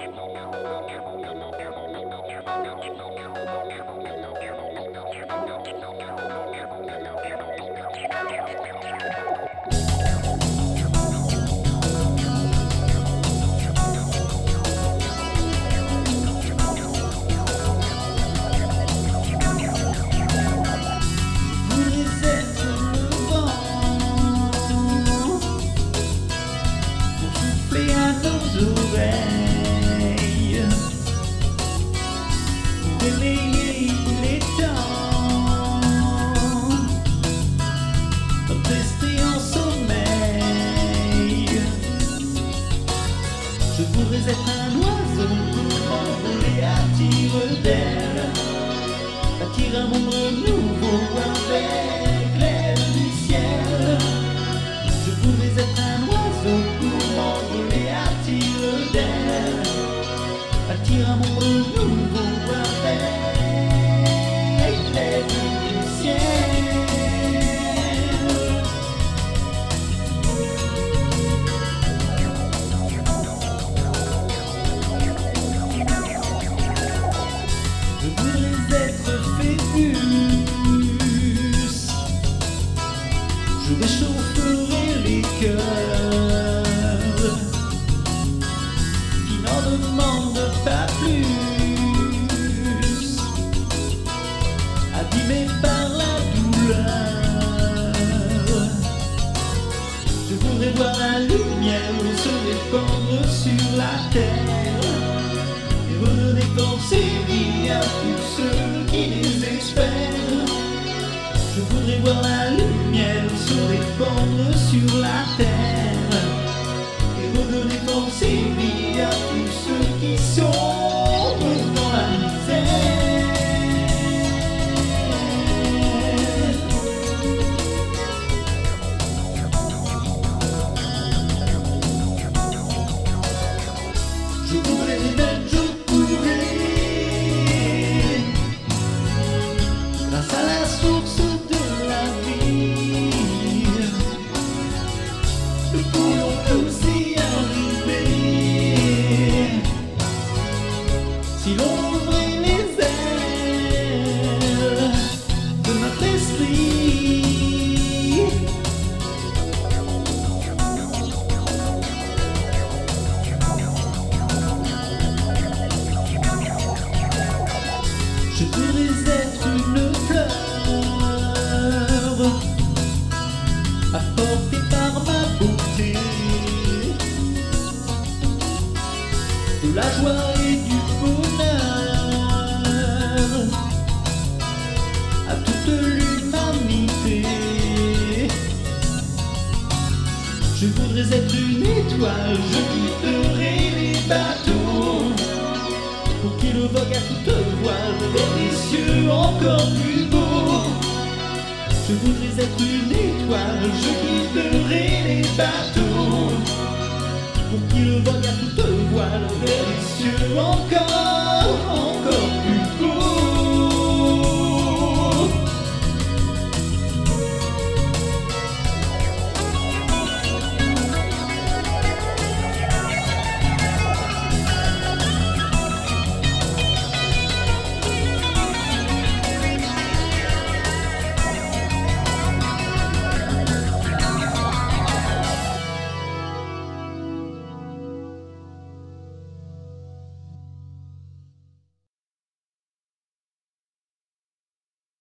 Je voudrais être un oiseau pour envoler à tire-d'aile, bâtir un monde nouveau avec l'aide du ciel. Je voudrais être un oiseau pour envoler à tire-d'aile, bâtir un monde nouveau avec l'aide du ciel. Je réchaufferai les cœurs qui n'en demandent pas plus, abîmés par la douleur. Je voudrais voir la lumière se répandre sur la terre et redonner force et vie à tous ceux qui désespèrent. Je voudrais voir la lumière se répandre sur la terre et redonner force et vie à tous ceux qui sont dans la misère. Je voudrais être, je pourrais, grâce à la source de la vie, nous pourrons tous y arriver si l'on ouvrait les ailes de notre esprit. Je voudrais être une fleur apportée par ma beauté, de la joie et du bonheur à toute l'humanité. Je voudrais être une étoile, je guiderai les bateaux pour qu'ils voguent à toute voile vers des cieux encore plus beaux. Je voudrais être une étoile, je guiderai les bateaux pour qu'ils voguent à toute voile vers des cieux encore plus